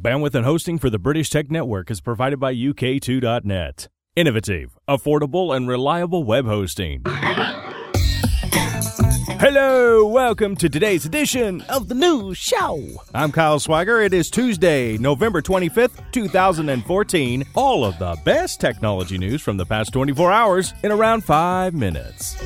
Bandwidth and hosting for the British Tech Network is provided by UK2.net. Innovative, affordable, and reliable web hosting. Hello, welcome to today's edition of the news show. I'm Kyle Swagger. It is Tuesday, November 25th, 2014. All of the best technology news from the past 24 hours in around 5 minutes.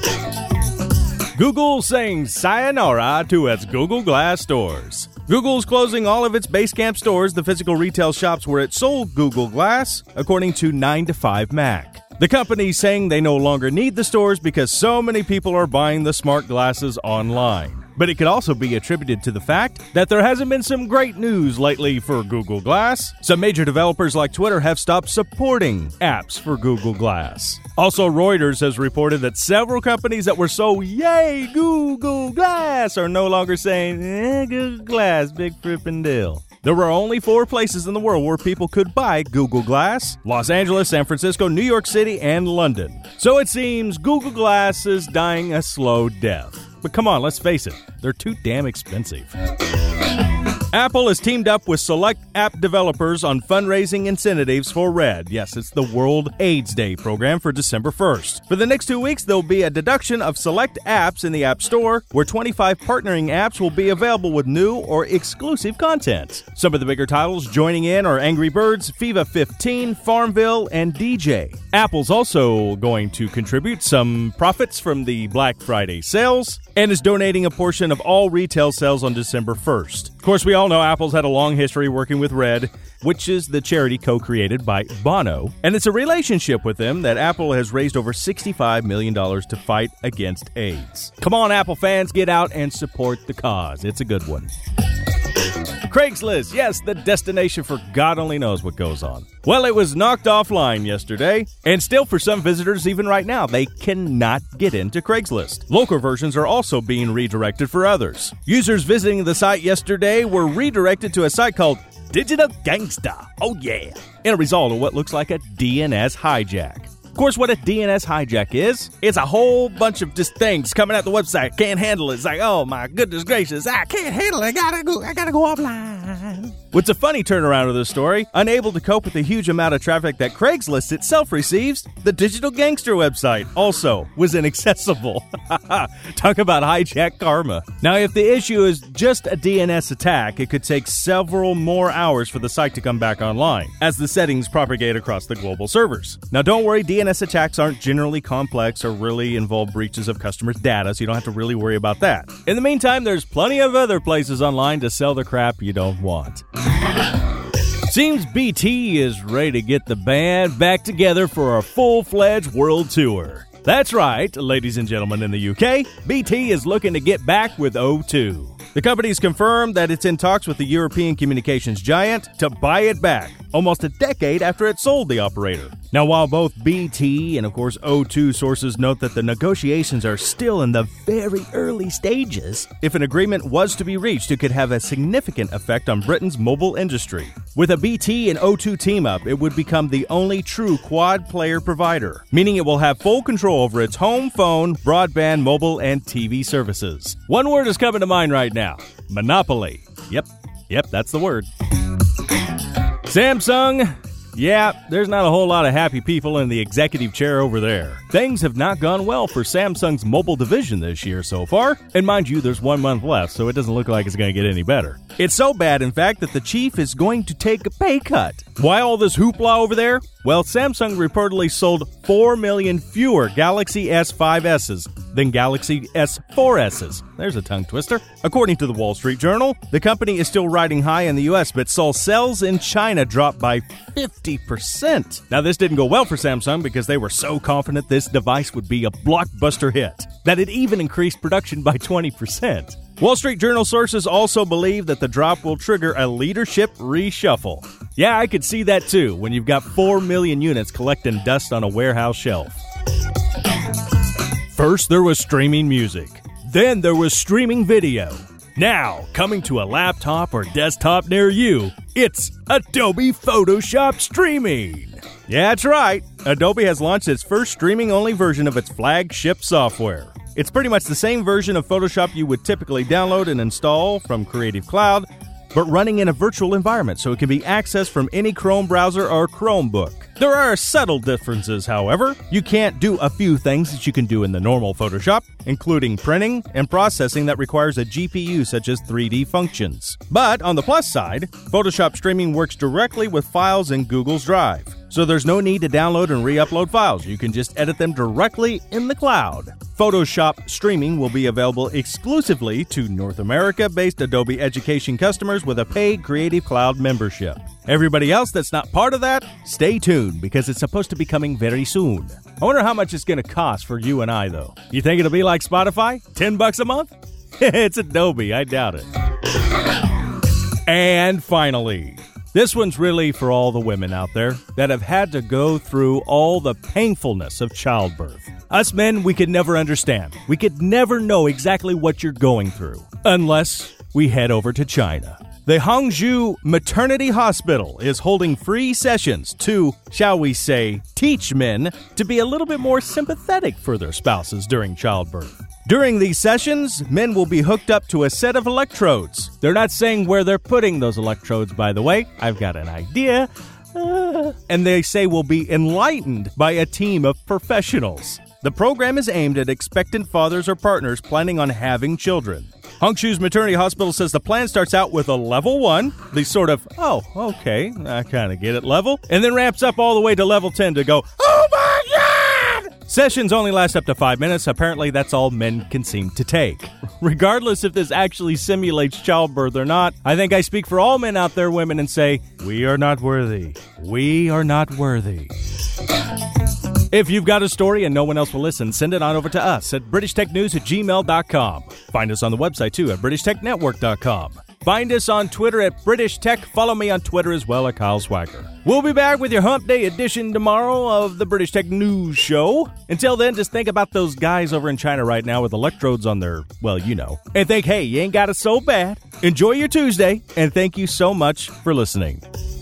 Google saying sayonara to its Google Glass stores. Google's closing all of its Basecamp stores, the physical retail shops where it sold Google Glass, according to 9to5Mac. The company's saying they no longer need the stores because so many people are buying the smart glasses online. But it could also be attributed to the fact that there hasn't been some great news lately for Google Glass. Some major developers like Twitter have stopped supporting apps for Google Glass. Also, Reuters has reported that several companies that were so yay Google Glass are no longer saying Google Glass, big frippin' deal. There were only 4 places in the world where people could buy Google Glass: Los Angeles, San Francisco, New York City, and London. So it seems Google Glass is dying a slow death. But come on, let's face it, they're too damn expensive. Apple has teamed up with select app developers on fundraising incentives for RED. Yes, it's the World AIDS Day program for December 1st. For the next 2 weeks, there'll be a deduction of select apps in the App Store, where 25 partnering apps will be available with new or exclusive content. Some of the bigger titles joining in are Angry Birds, FIFA 15, Farmville, and DJ. Apple's also going to contribute some profits from the Black Friday sales and is donating a portion of all retail sales on December 1st. Of course, we all know Apple's had a long history working with RED, which is the charity co-created by Bono, and it's a relationship with them that Apple has raised over $65 million to fight against AIDS. Come on, Apple fans, get out and support the cause. It's a good one. Craigslist, yes, the destination for God only knows what goes on. Well, it was knocked offline yesterday, and still for some visitors, even right now, they cannot get into Craigslist. Local versions are also being redirected for others. Users visiting the site yesterday were redirected to a site called Digital Gangsta. Oh yeah! In a result of what looks like a DNS hijack. Of course, what a DNS hijack is, it's a whole bunch of just things coming at the website. Can't handle it. It's like, oh my goodness gracious, I can't handle it. I gotta go offline. What's a funny turnaround of the story, unable to cope with the huge amount of traffic that Craigslist itself receives, the Digital Gangster website also was inaccessible. Talk about hijack karma. Now, if the issue is just a DNS attack, it could take several more hours for the site to come back online, as the settings propagate across the global servers. Now, don't worry, DNS attacks aren't generally complex or really involve breaches of customers' data, so you don't have to really worry about that. In the meantime, there's plenty of other places online to sell the crap you don't want. Seems BT is ready to get the band back together for a full-fledged world tour. That's right, ladies and gentlemen in the UK, BT is looking to get back with O2. The company's confirmed that it's in talks with the European communications giant to buy it back, almost a decade after it sold the operator. Now, while both BT and, of course, O2 sources note that the negotiations are still in the very early stages, if an agreement was to be reached, it could have a significant effect on Britain's mobile industry. With a BT and O2 team-up, it would become the only true quad-player provider, meaning it will have full control over its home, phone, broadband, mobile, and TV services. One word is coming to mind right now: monopoly. Yep, that's the word. Samsung. Yeah, there's not a whole lot of happy people in the executive chair over there. Things have not gone well for Samsung's mobile division this year so far. And mind you, there's 1 month left, so it doesn't look like it's going to get any better. It's so bad, in fact, that the chief is going to take a pay cut. Why all this hoopla over there? Well, Samsung reportedly sold 4 million fewer Galaxy S5Ss than Galaxy S4Ss. There's a tongue twister. According to the Wall Street Journal, the company is still riding high in the U.S., but saw sales in China drop by 50%. Now, this didn't go well for Samsung because they were so confident this device would be a blockbuster hit that it even increased production by 20%. Wall Street Journal sources also believe that the drop will trigger a leadership reshuffle. Yeah, I could see that too, when you've got 4 million units collecting dust on a warehouse shelf. First, there was streaming music. Then there was streaming video. Now, coming to a laptop or desktop near you, it's Adobe Photoshop Streaming. Yeah, that's right. Adobe has launched its first streaming-only version of its flagship software. It's pretty much the same version of Photoshop you would typically download and install from Creative Cloud, but running in a virtual environment so it can be accessed from any Chrome browser or Chromebook. There are subtle differences, however. You can't do a few things that you can do in the normal Photoshop, including printing and processing that requires a GPU such as 3D functions. But on the plus side, Photoshop streaming works directly with files in Google's Drive. So there's no need to download and re-upload files. You can just edit them directly in the cloud. Photoshop streaming will be available exclusively to North America-based Adobe Education customers with a paid Creative Cloud membership. Everybody else that's not part of that, stay tuned because it's supposed to be coming very soon. I wonder how much it's going to cost for you and I, though. You think it'll be like Spotify? $10 a month? It's Adobe, I doubt it. And finally, this one's really for all the women out there that have had to go through all the painfulness of childbirth. Us men, we could never understand. We could never know exactly what you're going through unless we head over to China. The Hangzhou Maternity Hospital is holding free sessions to, shall we say, teach men to be a little bit more sympathetic for their spouses during childbirth. During these sessions, men will be hooked up to a set of electrodes. They're not saying where they're putting those electrodes, by the way. I've got an idea. And they say will be enlightened by a team of professionals. The program is aimed at expectant fathers or partners planning on having children. Hangzhou's Maternity Hospital says the plan starts out with a level 1, the sort of, oh, okay, I kind of get it level, and then ramps up all the way to level 10 to go, oh my God! Sessions only last up to 5 minutes. Apparently, that's all men can seem to take. Regardless if this actually simulates childbirth or not, I think I speak for all men out there, women, and say, we are not worthy. We are not worthy. If you've got a story and no one else will listen, send it on over to us at BritishTechNews@gmail.com. Find us on the website, too, at BritishTechNetwork.com. Find us on Twitter at British Tech. Follow me on Twitter as well at Kyle Swagger. We'll be back with your Hump Day edition tomorrow of the British Tech News Show. Until then, just think about those guys over in China right now with electrodes on their, well, you know, and think, hey, you ain't got it so bad. Enjoy your Tuesday, and thank you so much for listening.